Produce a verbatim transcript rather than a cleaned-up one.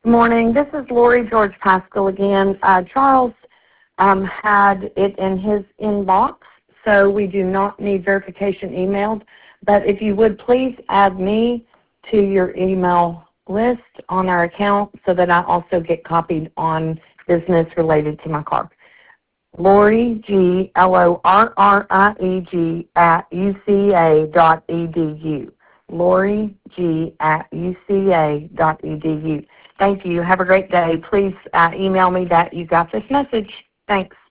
Good morning. This is Lori George Pascal again. Uh, Charles um, had it in his inbox, so we do not need verification emailed. But if you would please add me to your email list on our account so that I also get copied on business related to my car. Lori G, L O R R I E G, at U C A dot E D U. Lori G at U C A dot E D U. Thank you. Have a great day. Please uh, email me that you got this message. Thanks.